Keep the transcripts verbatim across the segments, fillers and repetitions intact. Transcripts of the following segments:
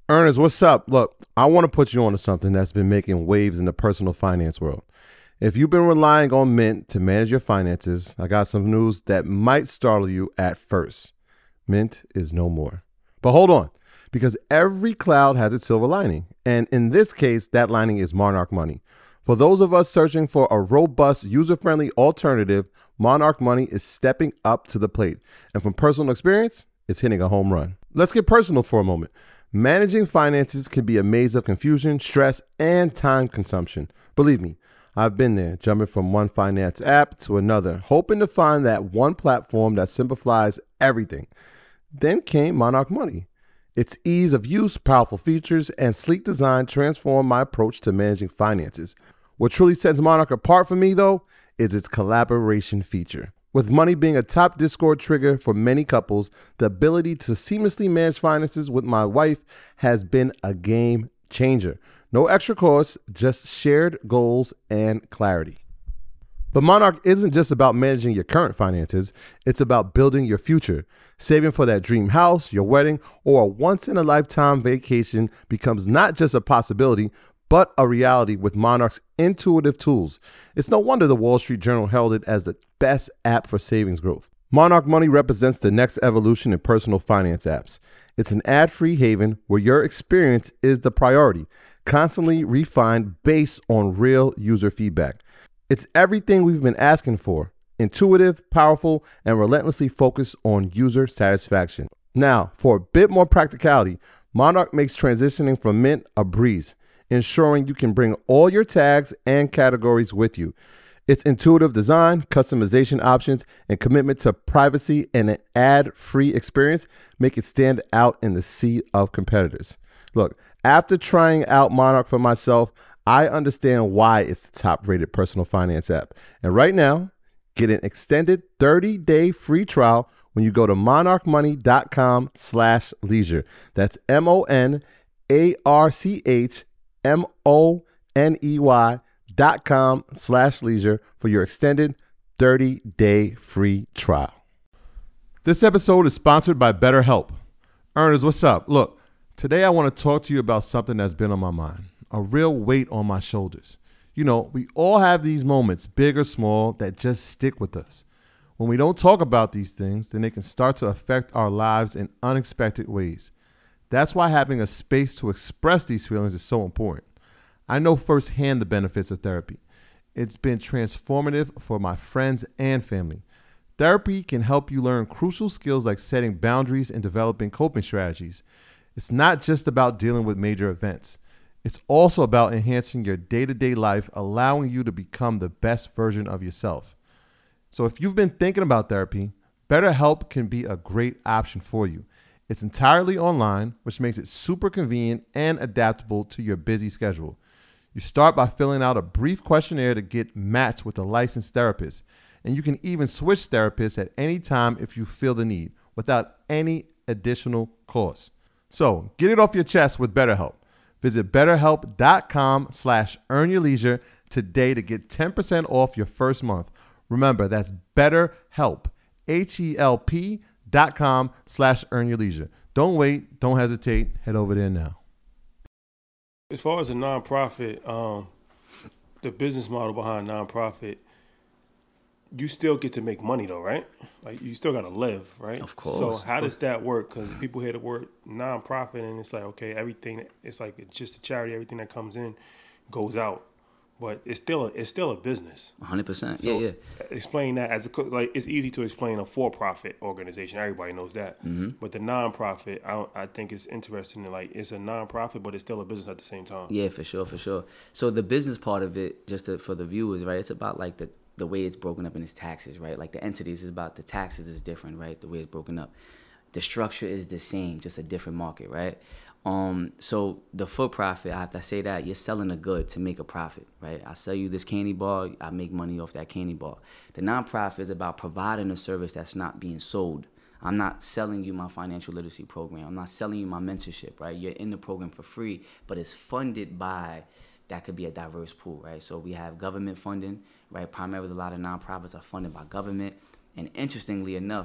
Ernest, what's up? Look, I want to put you on to something that's been making waves in the personal finance world. If you've been relying on Mint to manage your finances, I got some news that might startle you at first. Mint is no more. But hold on, because every cloud has its silver lining. And in this case, that lining is Monarch Money. For those of us searching for a robust, user-friendly alternative, Monarch Money is stepping up to the plate. And from personal experience, it's hitting a home run. Let's get personal for a moment. Managing finances can be a maze of confusion, stress, and time consumption. Believe me, I've been there, jumping from one finance app to another, hoping to find that one platform that simplifies everything. Then came Monarch Money. Its ease of use, powerful features, and sleek design transformed my approach to managing finances. What truly sets Monarch apart for me, though, is its collaboration feature. With Money being a top Discord trigger for many couples, the ability to seamlessly manage finances with my wife has been a game changer. No extra costs, just shared goals and clarity. But Monarch isn't just about managing your current finances, it's about building your future. Saving for that dream house, your wedding, or a once-in-a-lifetime vacation becomes not just a possibility, but a reality with Monarch's intuitive tools. It's no wonder the Wall Street Journal held it as the best app for savings growth. Monarch Money represents the next evolution in personal finance apps. It's an ad-free haven where your experience is the priority, constantly refined based on real user feedback. It's everything we've been asking for: intuitive, powerful, and relentlessly focused on user satisfaction. Now, for a bit more practicality, Monarch makes transitioning from Mint a breeze, ensuring you can bring all your tags and categories with you. Its intuitive design, customization options, and commitment to privacy and an ad-free experience make it stand out in the sea of competitors. Look, after trying out Monarch for myself, I understand why it's the top-rated personal finance app. And right now, get an extended thirty-day free trial when you go to monarchmoney.com slash leisure. That's M-O-N-A-R-C-H M-O-N-E-Y dot com slash leisure for your extended thirty-day free trial. This episode is sponsored by BetterHelp. Ernest, what's up? Look, today I want to talk to you about something that's been on my mind, a real weight on my shoulders. You know, we all have these moments, big or small, that just stick with us. When we don't talk about these things, then they can start to affect our lives in unexpected ways. That's why having a space to express these feelings is so important. I know firsthand the benefits of therapy. It's been transformative for my friends and family. Therapy can help you learn crucial skills like setting boundaries and developing coping strategies. It's not just about dealing with major events. It's also about enhancing your day-to-day life, allowing you to become the best version of yourself. So if you've been thinking about therapy, BetterHelp can be a great option for you. It's entirely online, which makes it super convenient and adaptable to your busy schedule. You start by filling out a brief questionnaire to get matched with a licensed therapist, and you can even switch therapists at any time if you feel the need, without any additional cost. So get it off your chest with BetterHelp. Visit betterhelp.com slash earn your leisure today to get ten percent off your first month. Remember, that's BetterHelp, H-E-L-P dot com slash earn your leisure. Don't wait. Don't hesitate. Head over there now. As far as a nonprofit, um, the business model behind nonprofit, you still get to make money though, right? Like you still got to live, right? Of course. So how does that work? Because people hear the word nonprofit and it's like, okay, everything, it's like it's just a charity. Everything that comes in goes out. But it's still a, it's still a business. one hundred percent. So yeah, yeah. Explain that as a like it's easy to explain a for-profit organization. Everybody knows that. Mm-hmm. But the nonprofit, I don't, I think it's interesting. That, like it's a nonprofit, but it's still a business at the same time. Yeah, for sure, for sure. So the business part of it, just to, for the viewers, right? It's about like the the way it's broken up in its taxes, right? Like the entities is about the taxes is different, right? The way it's broken up. The structure is the same, just a different market, right? Um, so the for-profit, I have to say that you're selling a good to make a profit, right? I sell you this candy bar, I make money off that candy bar. The nonprofit is about providing a service that's not being sold. I'm not selling you my financial literacy program. I'm not selling you my mentorship, right? You're in the program for free, but it's funded by, that could be a diverse pool, right? So we have government funding, right? Primarily a lot of nonprofits are funded by government. And interestingly enough,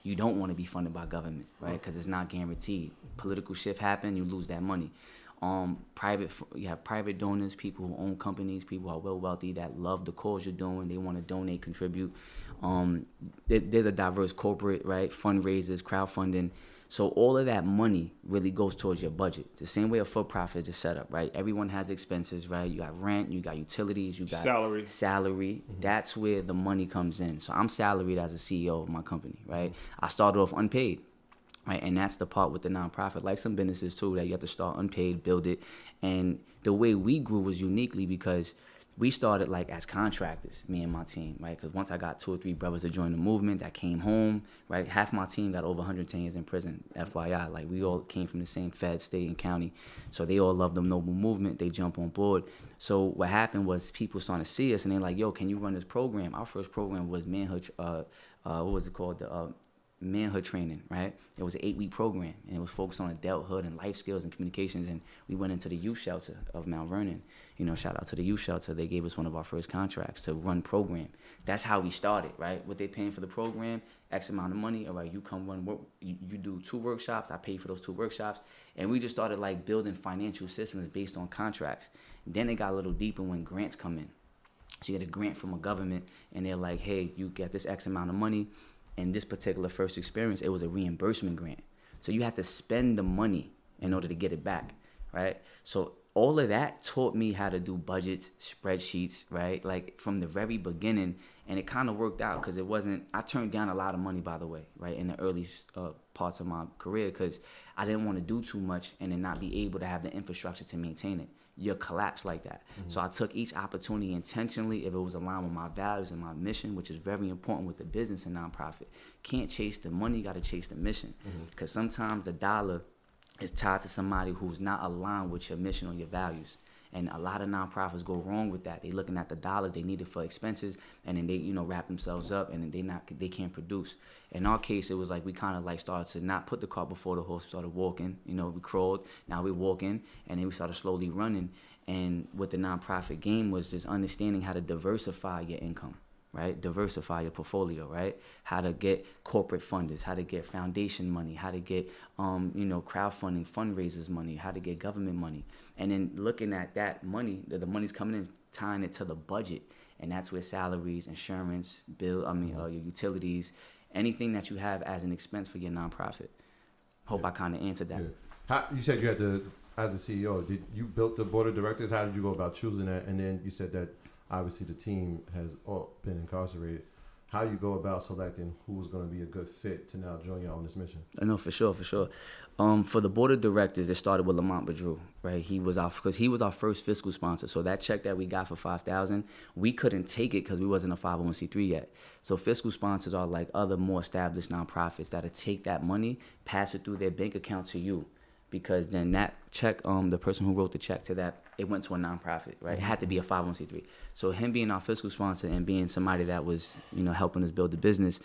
you don't want to be funded by government, right? Because it's not guaranteed. Political shift happen, you lose that money. Um, private, you have private donors, people who own companies, people who are well wealthy that love the cause you're doing. They want to donate, contribute. Um, there, there's a diverse corporate, right? Fundraisers, crowdfunding. So all of that money really goes towards your budget. The same way a for-profit is set up, right? Everyone has expenses, right? You got rent, you got utilities, you got salary. Salary. Mm-hmm. That's where the money comes in. So I'm salaried as a C E O of my company, right? Mm-hmm. I started off unpaid. Right, and that's the part with the nonprofit, like some businesses too, that you have to start unpaid, build it. And the way we grew was uniquely because we started like as contractors, me and my team, right? Because once I got two or three brothers to join the movement that came home, right? Half my team got over one hundred ten years in prison, F Y I. Like we all came from the same Fed, state, and county. So they all love the noble movement. They jump on board. So what happened was people started to see us and they're like, yo, can you run this program? Our first program was manhood, uh, uh, what was it called? The uh, manhood training, right? It was an eight-week program, and it was focused on adulthood and life skills and communications, and we went into the youth shelter of Mount Vernon. You know, shout out to the youth shelter. They gave us one of our first contracts to run program. That's how we started, right? What they paying for the program, X amount of money. All right, you come run work. You, you do two workshops. I pay for those two workshops, and we just started like building financial systems based on contracts. Then it got a little deeper when grants come in. So you get a grant from a government, and they're like, hey, you get this X amount of money. In this particular first experience, it was a reimbursement grant. So you had to spend the money in order to get it back, right? So all of that taught me how to do budgets, spreadsheets, right? Like from the very beginning, and it kind of worked out because it wasn't, I turned down a lot of money, by the way, right? In the early uh, parts of my career because I didn't want to do too much and then not be able to have the infrastructure to maintain it. You'll collapse like that. Mm-hmm. So I took each opportunity intentionally if it was aligned with my values and my mission, which is very important with the business and nonprofit. Can't chase the money, got to chase the mission. Because mm-hmm. sometimes the dollar is tied to somebody who's not aligned with your mission or your values. And a lot of nonprofits go wrong with that. They looking at the dollars they needed for expenses, and then they, you know, wrap themselves up, and then they not they can't produce. In our case, it was like we kind of like started to not put the cart before the horse. We started walking. You know, we crawled. Now we're walking, and then we started slowly running. And what the nonprofit game was just understanding how to diversify your income, right? Diversify your portfolio, right? How to get corporate funders, how to get foundation money, how to get, um, you know, crowdfunding, fundraisers money, how to get government money. And then looking at that money, the, the money's coming in, tying it to the budget. And that's where salaries, insurance, bill, I mean, uh, your utilities, anything that you have as an expense for your nonprofit. Hope yeah. I kind of answered that. Yeah. How, you said you had to, as a C E O, did you build the board of directors? How did you go about choosing that? And then you said that obviously the team has all been incarcerated. How you go about selecting who's going to be a good fit to now join you on this mission? I know for sure, for sure. Um, for the board of directors, it started with Lamont Badru, right? He was our because he was our first fiscal sponsor. So that check that we got for five thousand, we couldn't take it because we wasn't a five oh one c three yet. So fiscal sponsors are like other more established nonprofits that'll take that money, pass it through their bank account to you. Because then that check, um, the person who wrote the check to that, it went to a nonprofit, right? It had to be a five oh one c three. So him being our fiscal sponsor and being somebody that was, you know, helping us build the business,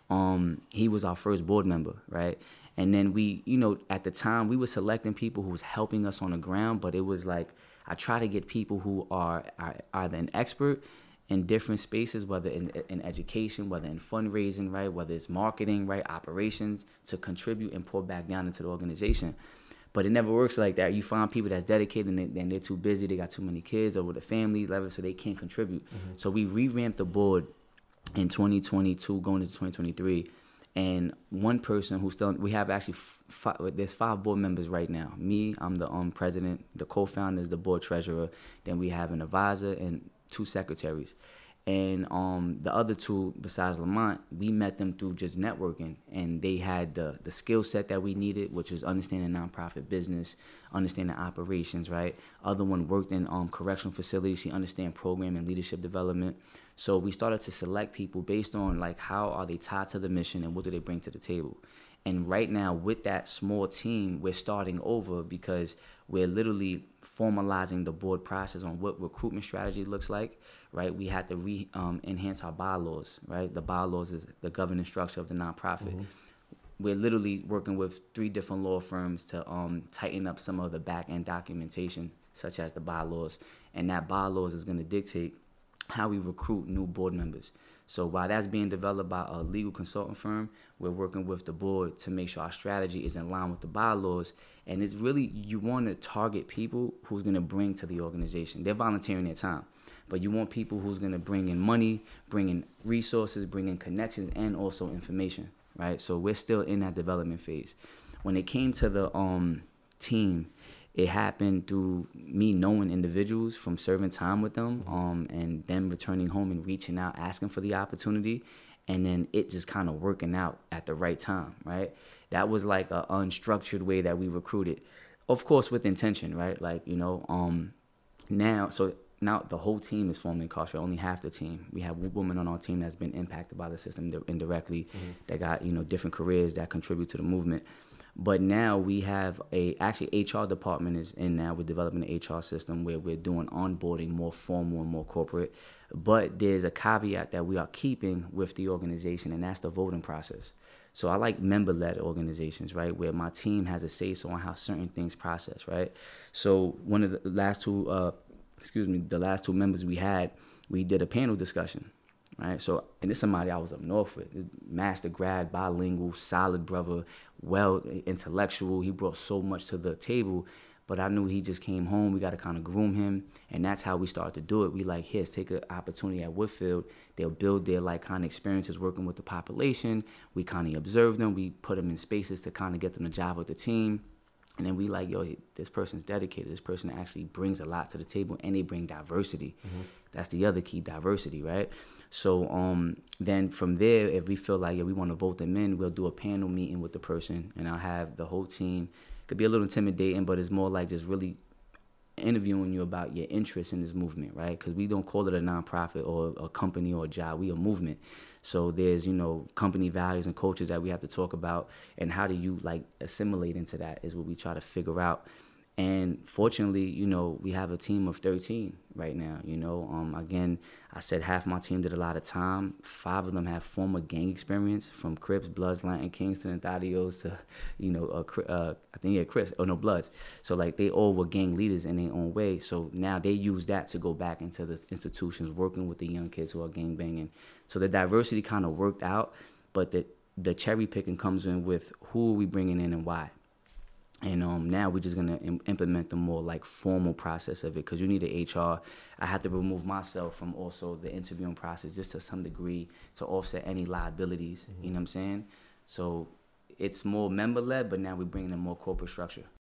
um, he was our first board member, right? And then we, you know, at the time we were selecting people who was helping us on the ground, but it was like, I try to get people who are, are either an expert in different spaces, whether in, in education, whether in fundraising, right? Whether it's marketing, right? Operations, to contribute and pour back down into the organization. But it never works like that. You find people that's dedicated and, they, and they're too busy. They got too many kids or with a family level, so they can't contribute. Mm-hmm. So we revamped the board in twenty twenty-two, going into twenty twenty-three. And one person who's still, we have actually, five, there's five board members right now. Me, I'm the um, president. The co-founder is the board treasurer. Then we have an advisor and two secretaries. And um, the other two, besides Lamont, we met them through just networking. And they had the, the skill set that we needed, which was understanding nonprofit business, understanding operations, right? Other one worked in um, correctional facilities. She understand program and leadership development. So we started to select people based on, like, how are they tied to the mission and what do they bring to the table? And right now, with that small team, we're starting over because we're literally formalizing the board process on what recruitment strategy looks like, right? We had to re, um, enhance our bylaws, right? The bylaws is the governance structure of the nonprofit. Mm-hmm. We're literally working with three different law firms to um, tighten up some of the back-end documentation, such as the bylaws. And that bylaws is going to dictate how we recruit new board members. So while that's being developed by a legal consulting firm, we're working with the board to make sure our strategy is in line with the bylaws. And it's really, you want to target people who's going to bring to the organization. They're volunteering their time, but you want people who's going to bring in money, bring in resources, bring in connections, and also information, right? So we're still in that development phase. When it came to the um, team, it happened through me knowing individuals from serving time with them, um, and them returning home and reaching out, asking for the opportunity, and then it just kind of working out at the right time, right? That was like an unstructured way that we recruited, of course with intention, right? Like, you know, um, now, so now the whole team is formed incarcerated, only half the team. We have one woman on our team that's been impacted by the system indirectly, mm-hmm. that got, you know, different careers that contribute to the movement. But now we have a, actually H R department is in now. We're developing an H R system where we're doing onboarding more formal and more corporate. But there's a caveat that we are keeping with the organization, and that's the voting process. So I like member-led organizations, right, where my team has a say-so on how certain things process, right? So one of the last two, uh, excuse me, the last two members we had, we did a panel discussion. Right, so, and this is somebody I was up north with, master grad, bilingual, solid brother, well intellectual. He brought so much to the table, but I knew he just came home. We got to kind of groom him, and that's how we started to do it. We like, here's take an opportunity at Woodfield. They'll build their like kind of experiences working with the population. We kind of observe them. We put them in spaces to kind of get them to jive with the team. And then we like, yo, this person's dedicated. This person actually brings a lot to the table, and they bring diversity. Mm-hmm. That's the other key, diversity, right? So um, then from there, if we feel like, yeah, we want to vote them in, we'll do a panel meeting with the person, and I'll have the whole team. It could be a little intimidating, but it's more like just really interviewing you about your interest in this movement, right? Because we don't call it a nonprofit or a company or a job. We a movement. So there's, you know, company values and cultures that we have to talk about, and how do you like assimilate into that is what we try to figure out. And fortunately, you know, we have a team of thirteen right now, you know. Um, again, I said half my team did a lot of time. Five of them have former gang experience, from Crips, Bloods, Latin, Kingston, and Thaddeus to, you know, uh, uh, I think, yeah, Crips, oh no, Bloods. So, like, they all were gang leaders in their own way. So now they use that to go back into the institutions, working with the young kids who are gang banging. So the diversity kind of worked out, but the, the cherry picking comes in with who are we bringing in and why. And um, now we're just going to im- implement the more like formal process of it, because you need an H R. I have to remove myself from also the interviewing process just to some degree to offset any liabilities, mm-hmm. you know what I'm saying? So it's more member-led, but now we're bringing in more corporate structure.